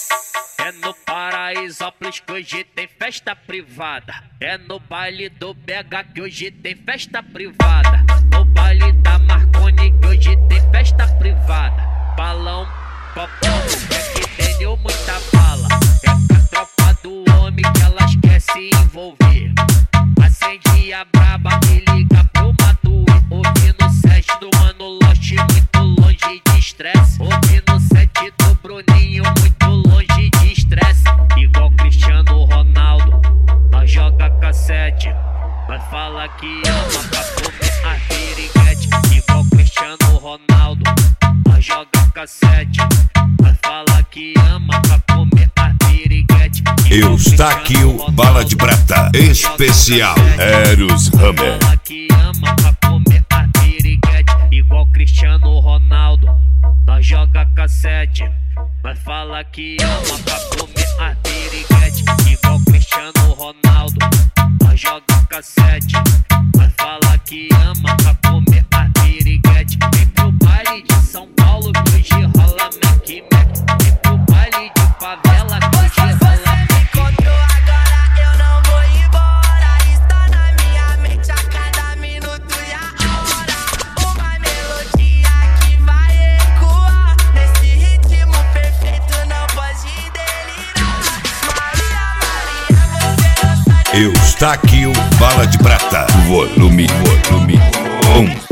É no Paraisópolis que hoje tem festa privada. É no baile do BH que hoje tem festa privada. No baile da Marconi que hoje tem festa privada. Balão, copão, é que tenho muita bala. É pra tropa do homem que elas quer se envolver. Acende a braba e liga pro Matuê. Ouvindo o set do Mano Lost, muito longe de estresse. Ouvindo o set do Bruninho, muito longe de estresse. Igual Cristiano Ronaldo, nós joga cassete. Nós fala que ama pra comer a piriguete. Igual Cristiano Ronaldo, nós joga cassete. Nós fala que ama pra comer a piriguete. Eustáquio Bala de Prata Especial Eros Hammer. Fala que ama pra comer a piriguete. Igual Cristiano Ronaldo, nós joga cassete. Nós fala que ama pra comer a piriguete. Igual Cristiano Ronaldo, nós joga cassete. Nós fala que ama pra comer a piriguete. Vem pro baile de São Paulo que hoje rola Mac Mac. Vem pro baile de favela que hoje rola Mac Mac. Agora eu não vou embora. Está na minha mente a cada minuto e a hora. Uma melodia que vai ecoar nesse ritmo perfeito, não pode delirar. Maria, você não sabe. Eustáquio Bala de Prata Volume 1.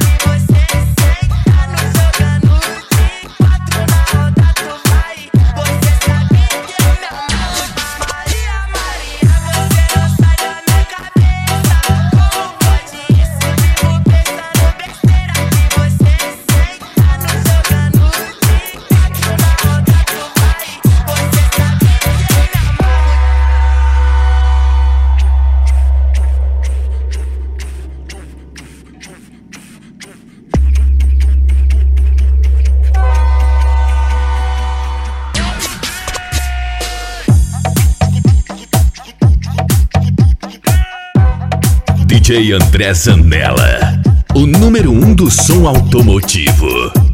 DJ André Zanella, o número 1 do som automotivo.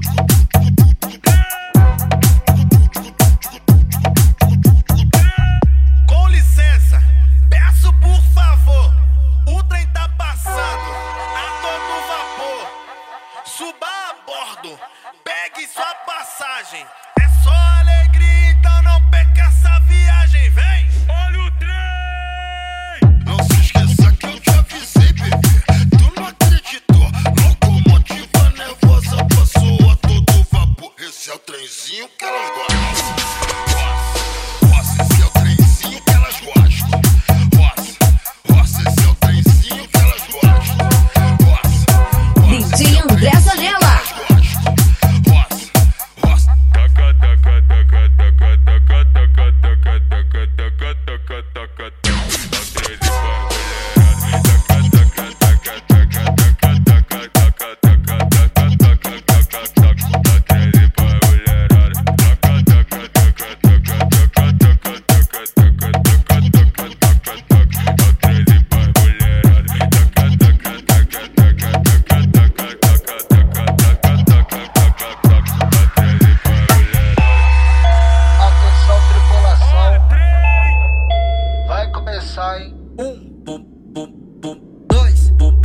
Com licença, peço por favor, o trem tá passando a todo vapor. Suba a bordo, pegue sua passagem. É só alegria, então não perca essa viagem, vem! Olha o trem! Não se esqueça que eu te avisei, bebê. Tu não acreditou? Locomotiva nervosa passou a todo vapor. Esse é o trenzinho que elas gostam. Roça, esse é o trenzinho que elas gostam. Roça, esse é o trenzinho que elas gostam. DJ André Zanella.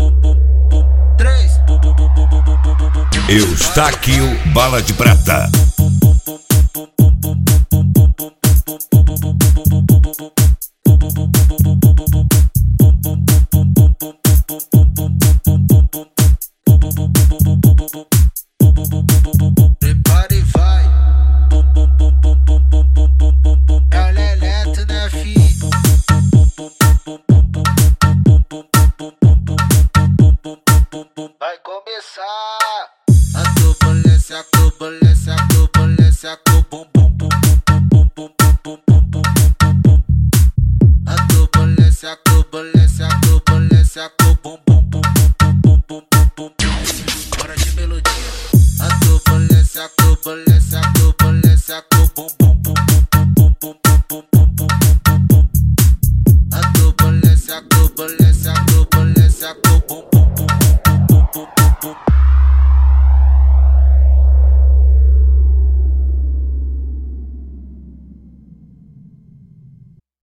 Eustáquio Bala de Prata.